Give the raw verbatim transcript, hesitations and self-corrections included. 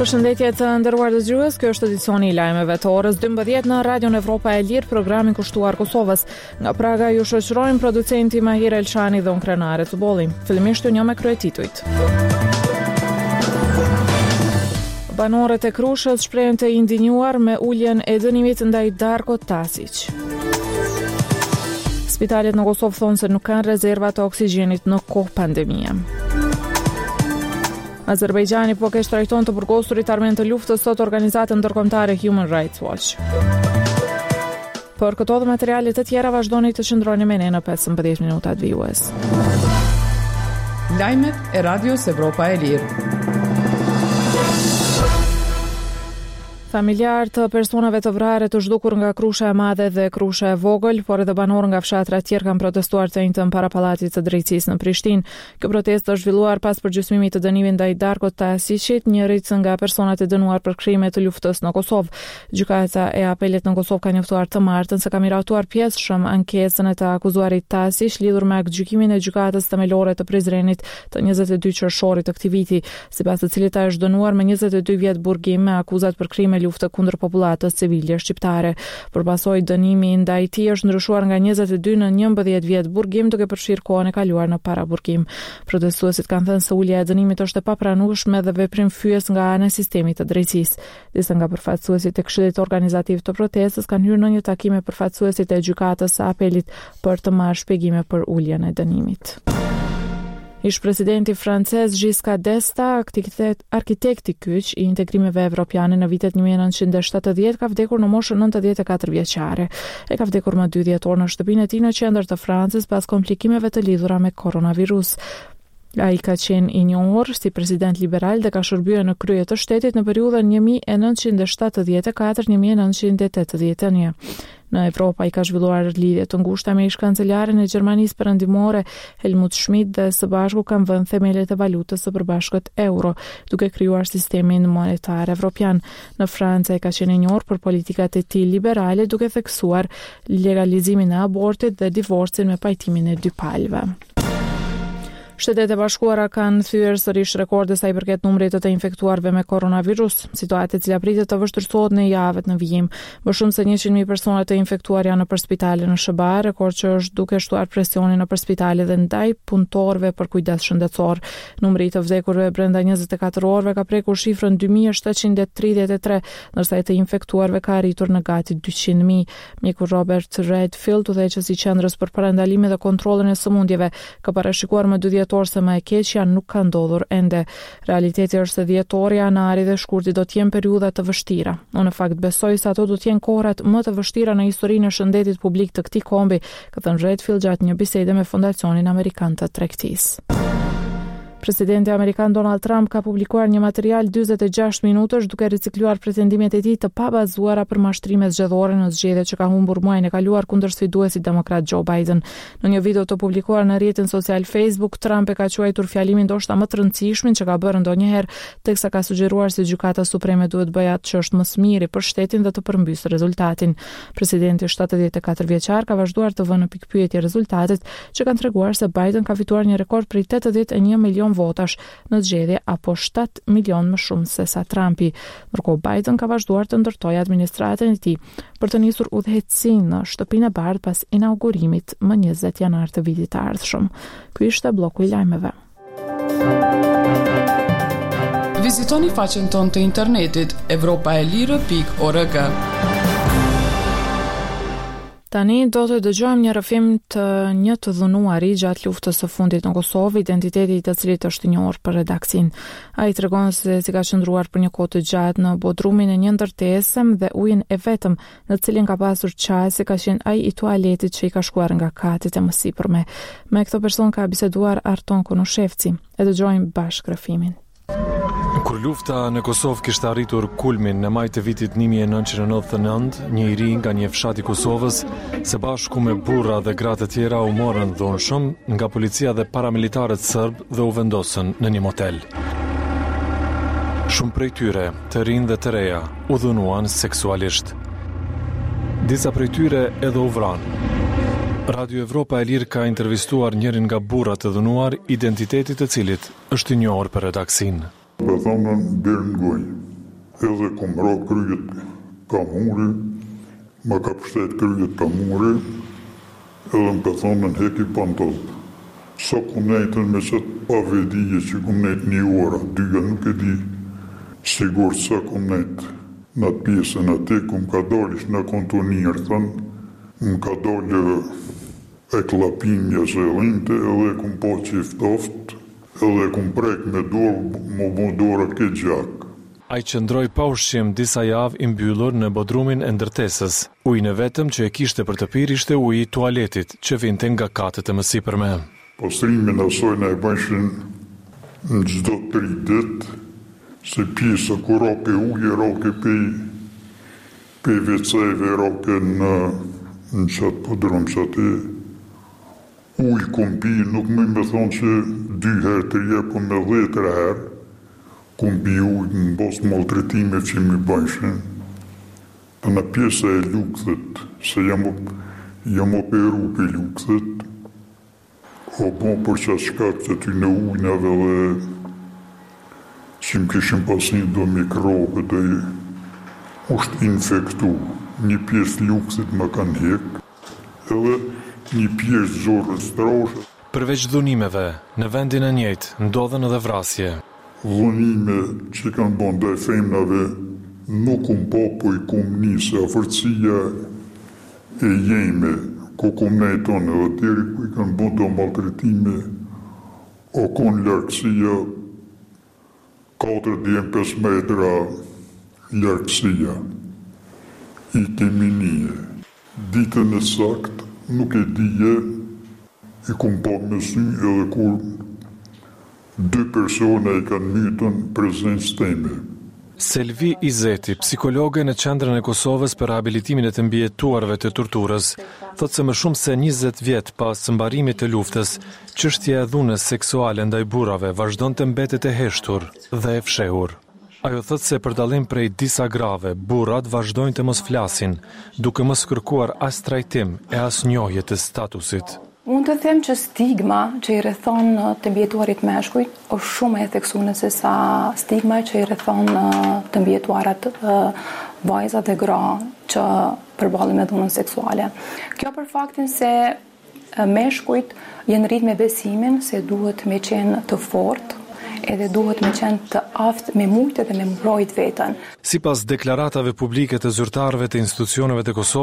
Përshëndetje të nderuar dëgjues, kjo është edicioni i lajmeve të orës dymbëdhjetë në Radion Evropa e Lirë, programin kushtuar Kosovës. Nga Praga ju shoqërojnë producenti Mahir Elshani dhe unë Krenare të Bolli. Fillimisht një me kryetitujt. Banorët e Krushës shprehen të indinjuar me uljen e dënimit ndaj Darko Tasić. Spitalet në Kosovë thonë se nuk kanë rezerva të oksigjenit në kohë pandemie. Azerbajgjani po kesh trajton të burgosurit armën të luftës sot organizatën ndërkombëtare Human Rights Watch. Për këto dhe materiale të tjera vazhdoni të qëndroni me ne në pesëmbëdhjetë minutat vijues. Lajmet e Radios Evropa e Lirë. Familjar të personave të vrarë të zhdukur nga Krusha e Madhe dhe Krusha e Vogël, por edhe banorë nga fshatra tjerë kanë protestuar të njëjtën para Pallatit të Drejtësisë në Prishtinë. Kjo protestë është zhvilluar pas përgjysmimit të dënimit ndaj Darko Tasićit, njërit nga personat e dënuar për krime të luftës në Kosovë. Gjykata e Apelit në Kosovë ka njoftuar të martën se ka miratuar pjesëshëm ankesën e të akuzuarit Tasić lidhur me gjykimin e gjykatës themelore të Prizrenit të njëzet e dy qershorit të këtij viti, sipas të cilit ai është dënuar me njëzet e dy vjet burgim me akuzat për krime luftë kundër popullatës civile shqiptare. Përpasoj dënimi ndaj tij është ndryshuar nga njëzet e dy në njëmbëdhjetë vjet burgim, duke përfshirë kohën e kaluar në paraburgim. Protestuesit kanë thënë se ulja e dënimit është e papranueshme dhe veprim fyes nga ana e sistemit të drejtësisë. Disa nga përfaqësuesit e Këshillit Organizativ të protestës kanë hyrë në një takim me përfaqësuesit e gjykatës së Apelit për të marrë shpjegime për uljen e dënimit. Ish presidenti francez Giscard d'Estaing, arkitekti kyç i integrimeve evropiane në vitet një mijë e nëntëqind e shtatëdhjetë, ka vdekur në moshën nëntëdhjetë e katër vjeçare. E ka vdekur më dy dhjetor në shtëpinë e tij në qendër të Francës pas komplikimeve të lidhura me koronavirus. Ai ka qenë i njohur si president liberal dhe ka shërbyer në krye të shtetit në periudhën një mijë e nëntëqind e shtatëdhjetë e katër - një mijë e nëntëqind e tetëdhjetë e një. Në Evropë ai ka zhvilluar lidhje të ngushta me ish-kancelaren e Gjermanisë Perëndimore Helmut Schmidt dhe së bashku kanë vënë themelet e valutës së përbashkët euro, duke krijuar sistemin monetar evropian. Në Francë ai ka qenë i njohur për politikat e tij liberale, duke theksuar legalizimin e abortit dhe divorcin me pajtimin e dy palëve. Shtetet e Bashkuara kanë thyer sërish rekorde sa i përket numrit të infektuarve me koronavirus, situatë e cila pritet të vështirësohet në javët në vijim. Më shumë se njëqind mijë persona të infektuar janë nëpër spitale në S B A, rekord që është duke shtuar presionin nëpër spitale dhe ndaj punëtorëve për kujdes shëndetësor. Numri i të vdekurve brenda njëzet e katër orëve ka prekur shifrën dy mijë shtatëqind e tridhjetë e tre, ndërsa e të infektuarve ka arritur në gati dyqind mijë. Mjeku Robert Redfield, udhëheqës i qendrës për parandalimin dhe kontrollin e sëmundjeve, ka parashikuar më dy dhjetor se më e keqja nuk ka ndodhur ende. Realiteti është se dhjetori, janari dhe shkurti do të jenë periudha të vështira. Unë në fakt besoj se ato do të jenë kohrat më të vështira në historinë e shëndetit publik të këtij kombi, ka thënë Redfield gjatë një bisede me Fondacionin Amerikan të Tregtisë. Presidenti amerikan Donald Trump ka publikuar një material dyzet e gjashtë minutësh duke ricikluar pretendimet e tij të pabazuara për mashtrime zgjedhore në zgjedhjet që ka humbur muajin e kaluar kundër sfiduesit demokrat Joe Biden. Në një video të publikuar në rrjetin social Facebook, Trump e ka quajtur fjalimin ndoshta më të rëndësishmin që ka bërë ndonjëherë, teksa ka sugjeruar se gjykata supreme duhet bëjë atë që është më së miri për shtetin dhe të përmbysë rezultatin. Presidenti shtatëdhjetë e katër vjeçar ka vazhduar të vënë në pikpyetje rezultatet që kanë treguar se Biden ka fituar një rekord prej tetëdhjetë e një milion votash në zgjedhje, apo shtatë milion më shumë se sa Trumpi. Ndërkohë Biden ka vazhduar të ndërtojë administratën e tij për të nisur udhëheqësinë në Shtëpinë e Bardhë pas inaugurimit më njëzet janar të vitit të ardhshëm. Ky ishte bloku i lajmeve. Vizitoni faqen tonë të internetit evropa e lirë pikë org. Tani do të dëgjojmë një rrëfim të një të dhunuari gjatë luftës së fundit në Kosovë, identiteti i të cilit është i njohur për redaksin. Ai tregon se si ka qëndruar për një kohë të gjatë në bodrumin e një ndërtesëm dhe ujin e vetëm në cilin ka pasur çaj, se ka qenë ai i tualetit që i ka shkuar nga katit e mësipërme. Me këtë person ka biseduar Arton Konushevci. E dëgjojmë bashkë rrëfimin. Kur lufta në Kosovë kishte arritur kulmin në maj të vitit një mijë e nëntëqind e nëntëdhjetë e nëntë, një i ri nga një fshat i Kosovës, së bashku me burra dhe gra të tjera u morën dhunshëm nga policia dhe paramilitarët serb dhe u vendosën në një motel. Shumë prej tyre, të rinj dhe të reja, u dhunuan seksualisht. Disa prej tyre edhe u vranë. Radio Evropa e Lirë ka intervistuar njërin nga burrat të dhunuar, identitetit të cilit është i njohur për redaksin. Po thonë deri në gojë. edhe kom ra kryet kamuri, ma ka pështet kryet kamuri, edhe më ka thonë në heki pantop. Sa kom nejtën me qëtë pavedije që kom nejtë një ora, dyja nuk e di sigur sa kom nejtë në atë pjesën atë, kom ka dalish në kontonirë, thënë, më ka dalë e klapinja që e linte, edhe kom po qiftoft, edhe kom prek me dorë, më bo dora ke gjak. A i qëndroj pa ushqim disa javë i mbyllur në bodrumin e ndërtesës. Ujin e vetëm që e kishte për të pirë ishte uji i tualetit, që vinte nga katët e mësipërme. Pastrimin asojnë e bëshin në gjdo tri ditë, se pjesa ku roke uje, roke pe, pe veceve, roke në, në qatë podrum qatë e. Uj kom pi, nuk më me thonë që dy herë të rje, po me dhjetër herë, kom pi uj në bos maltretime që mi bëshin. Të në pjesa e lukëthet, se jam, jam operu për lukëthet, o bon për që shkak që ty në ujnave dhe që më kishim pasin do mikrobe dhe është infektu. Një pjesë luksit më kanë hek, edhe një pjesë zorës troshe. Përveç dhunimeve, në vendin e njëjtë, ndodhen edhe vrasje. Dhunime që kanë bon dhe femnave nuk kum po, po i kum njëse afërcia e jeme, ku kum nejton edhe tjeri ku i kanë bon të maltretime, o kon larkësia katër djemë pesë metra larkësia, i kemi nije. Ditën e sakt, nuk e dije, i kum pa me sy edhe kur dy persona i kanë mytën prezencë teme. Selvi Izeti, psikologe në qendrën e Kosovës për rehabilitimin e të mbijetuarve të torturës, thotë se më shumë se njëzet vjet pas së mbarimit të luftës, çështja e dhunës seksuale ndaj burrave vazhdon të mbetet e heshtur dhe e fshehur. Ajo thotë se për dallim prej disa grave, burrat vazhdojnë të mos flasin, duke mos kërkuar as trajtim e as njohje të statusit. Unë të them që stigma që i rrethon të mbijetuarit meshkujt është shumë e theksuar se sa stigma që i rrethon të mbijetuarat vajzat e gra që përballen me dhunën seksuale. Kjo për faktin se meshkujt janë rrit me besimin se duhet me qenë të fortë, edhe duhet me qenë të aftë me mujtë dhe me mbrojt veten. Sipas deklaratave publike të zyrtarëve të institucioneve të Kosovës,